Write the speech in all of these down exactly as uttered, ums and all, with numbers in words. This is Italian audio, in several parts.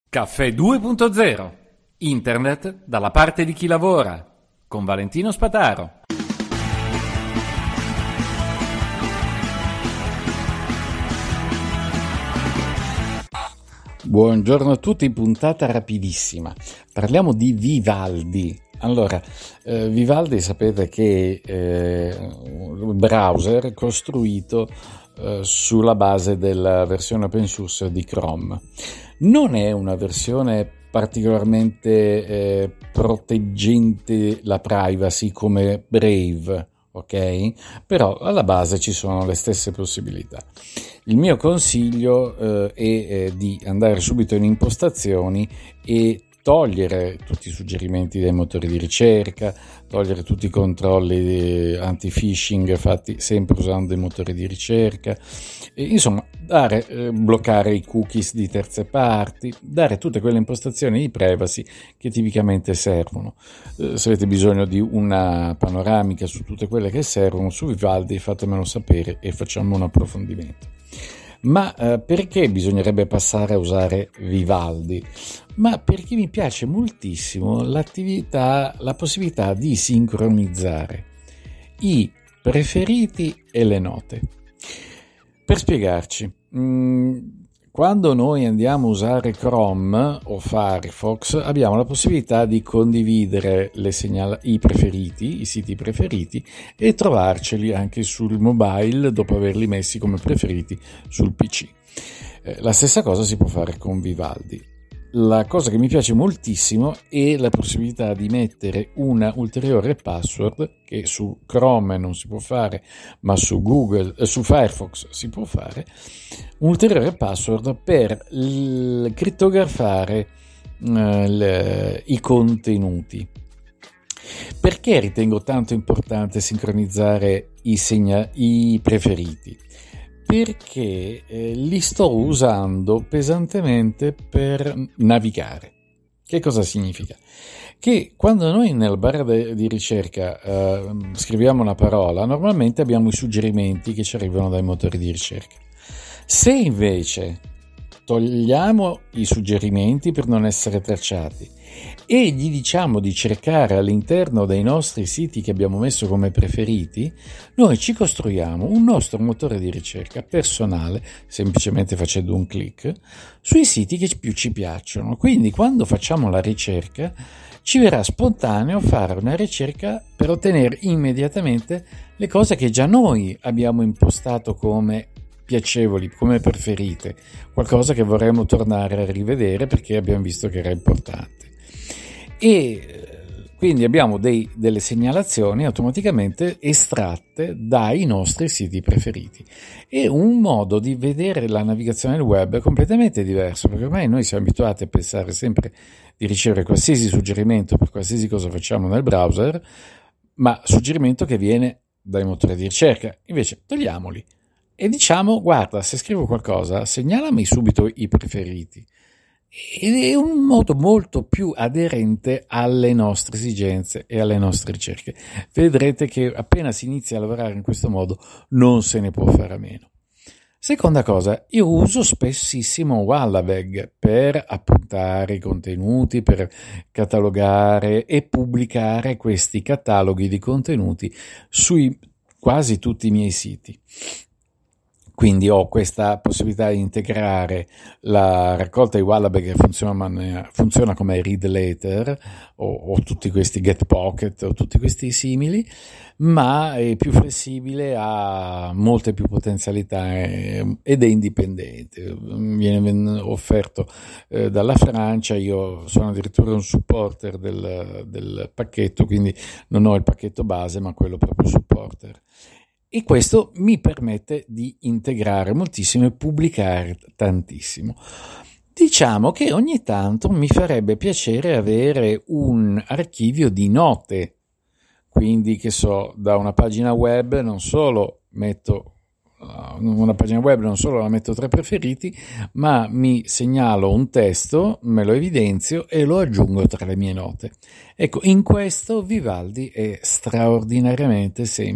Caffè due punto zero. Internet dalla parte di chi lavora. Con Valentino Spataro. Buongiorno a tutti, puntata rapidissima. Parliamo di Vivaldi. Allora, eh, Vivaldi sapete che è un browser costruito eh, sulla base della versione open source di Chrome. Non è una versione particolarmente eh, proteggente la privacy come Brave, ok? Però alla base ci sono le stesse possibilità. Il mio consiglio eh, è eh, di andare subito in impostazioni e togliere tutti i suggerimenti dai motori di ricerca, togliere tutti i controlli anti-phishing fatti sempre usando i motori di ricerca, e, insomma dare, eh, bloccare i cookies di terze parti, dare tutte quelle impostazioni di privacy che tipicamente servono. Eh, se avete bisogno di una panoramica su tutte quelle che servono su Vivaldi, fatemelo sapere e facciamo un approfondimento. Ma eh, perché bisognerebbe passare a usare Vivaldi? Ma perché mi piace moltissimo l'attività, la possibilità di sincronizzare i preferiti e le note. Per spiegarci, mh, quando noi andiamo a usare Chrome o Firefox abbiamo la possibilità di condividere le segnala- i preferiti, i siti preferiti e trovarceli anche sul mobile dopo averli messi come preferiti sul P C. Eh, la stessa cosa si può fare con Vivaldi. La cosa che mi piace moltissimo è la possibilità di mettere una ulteriore password che su Chrome non si può fare, ma su Google, eh, su Firefox si può fare, un'ulteriore password per l- crittografare eh, le, i contenuti. Perché ritengo tanto importante sincronizzare i, segna- i preferiti? Perché eh, li sto usando pesantemente per navigare. Che cosa significa? Che quando noi nel bar de- di ricerca eh, scriviamo una parola, normalmente abbiamo i suggerimenti che ci arrivano dai motori di ricerca. Se invece togliamo i suggerimenti per non essere tracciati e gli diciamo di cercare all'interno dei nostri siti che abbiamo messo come preferiti, noi ci costruiamo un nostro motore di ricerca personale, semplicemente facendo un click, sui siti che più ci piacciono. Quindi quando facciamo la ricerca ci verrà spontaneo fare una ricerca per ottenere immediatamente le cose che già noi abbiamo impostato come piacevoli, come preferite, qualcosa che vorremmo tornare a rivedere perché abbiamo visto che era importante. E quindi abbiamo dei, delle segnalazioni automaticamente estratte dai nostri siti preferiti. È un modo di vedere la navigazione del web completamente diverso, perché ormai noi siamo abituati a pensare sempre di ricevere qualsiasi suggerimento per qualsiasi cosa facciamo nel browser, ma suggerimento che viene dai motori di ricerca. Invece togliamoli e diciamo: guarda, se scrivo qualcosa segnalami subito i preferiti. Ed è un modo molto più aderente alle nostre esigenze e alle nostre ricerche. Vedrete che appena si inizia a lavorare in questo modo non se ne può fare a meno. Seconda cosa, io uso spessissimo Wallabeck per appuntare i contenuti, per catalogare e pubblicare questi cataloghi di contenuti sui quasi tutti i miei siti. Quindi ho questa possibilità di integrare la raccolta di Wallabeck che funziona, funziona come read later o, o tutti questi Getpocket o tutti questi simili, ma è più flessibile, ha molte più potenzialità ed è indipendente. Viene offerto eh, dalla Francia, io sono addirittura un supporter del, del pacchetto, quindi non ho il pacchetto base ma quello proprio supporter. E questo mi permette di integrare moltissimo e pubblicare tantissimo. Diciamo che ogni tanto mi farebbe piacere avere un archivio di note, quindi che so, da una pagina web non solo metto una pagina web non solo la metto tra i preferiti, ma mi segnalo un testo, me lo evidenzio e lo aggiungo tra le mie note. Ecco, in questo Vivaldi è straordinariamente semplice.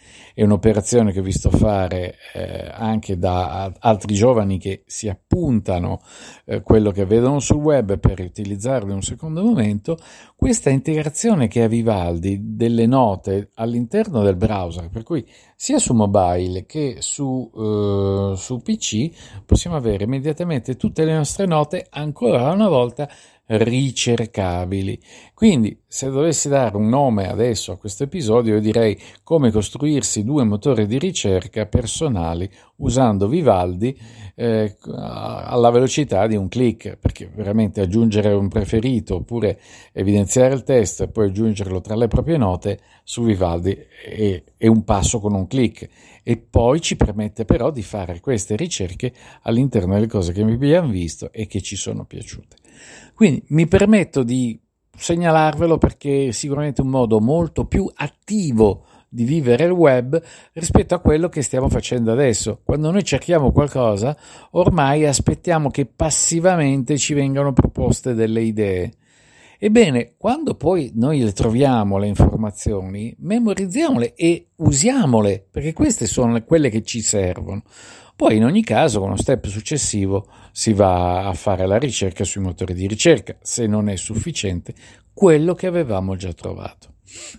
È un'operazione che ho visto fare eh, anche da altri giovani che si appuntano eh, quello che vedono sul web per utilizzarlo in un secondo momento. Questa integrazione che ha Vivaldi delle note all'interno del browser, per cui sia su mobile che su, uh, su P C possiamo avere immediatamente tutte le nostre note ancora una volta ricercabili. Quindi, se dovessi dare un nome adesso a questo episodio, io direi come costruirsi due motori di ricerca personali usando Vivaldi eh, alla velocità di un click, perché veramente aggiungere un preferito oppure evidenziare il testo e poi aggiungerlo tra le proprie note su Vivaldi è, è un passo con un click, e poi ci permette però di fare queste ricerche all'interno delle cose che abbiamo visto e che ci sono piaciute. Quindi mi permetto di segnalarvelo perché è sicuramente un modo molto più attivo di vivere il web rispetto a quello che stiamo facendo adesso. Quando noi cerchiamo qualcosa, ormai aspettiamo che passivamente ci vengano proposte delle idee. Ebbene, quando poi noi le troviamo, le informazioni, memorizziamole e usiamole, perché queste sono quelle che ci servono. Poi in ogni caso, con lo step successivo, si va a fare la ricerca sui motori di ricerca, se non è sufficiente quello che avevamo già trovato.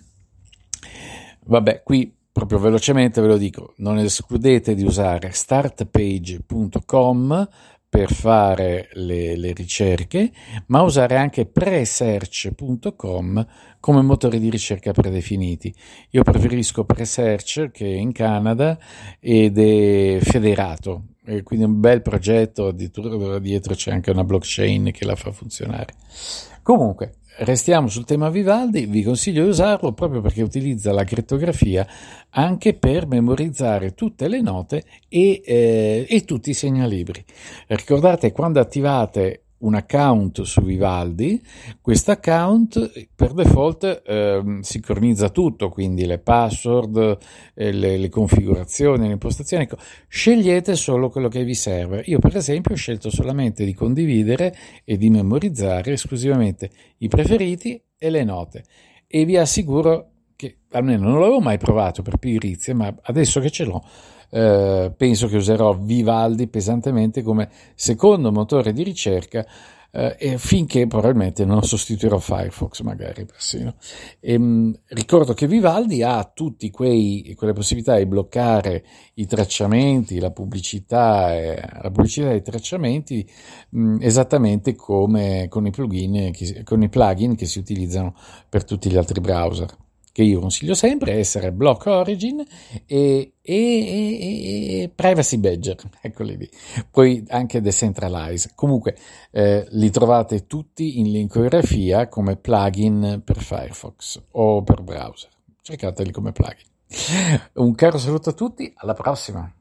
Vabbè, qui proprio velocemente ve lo dico, non escludete di usare startpage punto com per fare le, le ricerche, ma usare anche presearch punto com come motori di ricerca predefiniti. Io preferisco Presearch, che è in Canada ed è federato, e quindi è un bel progetto, addirittura dietro c'è anche una blockchain che la fa funzionare. Comunque, restiamo sul tema Vivaldi, vi consiglio di usarlo proprio perché utilizza la crittografia anche per memorizzare tutte le note e, eh, e tutti i segnalibri. Ricordate, quando attivate un account su Vivaldi, questo account per default eh, sincronizza tutto, quindi le password, eh, le, le configurazioni, le impostazioni. Ecco, scegliete solo quello che vi serve. Io per esempio ho scelto solamente di condividere e di memorizzare esclusivamente i preferiti e le note, e vi assicuro che almeno non l'avevo mai provato per pigrizia, ma adesso che ce l'ho Uh, penso che userò Vivaldi pesantemente come secondo motore di ricerca uh, e finché probabilmente non sostituirò Firefox, magari persino. E, mh, ricordo che Vivaldi ha tutti quei quelle possibilità di bloccare i tracciamenti, la pubblicità, eh, la pubblicità e i tracciamenti mh, esattamente come con i plugin che, con i plugin che si utilizzano per tutti gli altri browser, che io consiglio sempre essere Block Origin e, e, e, e Privacy Badger, eccoli lì, poi anche Decentralize. Comunque eh, li trovate tutti in linkografia come plugin per Firefox o per browser, cercateli come plugin. Un caro saluto a tutti, alla prossima!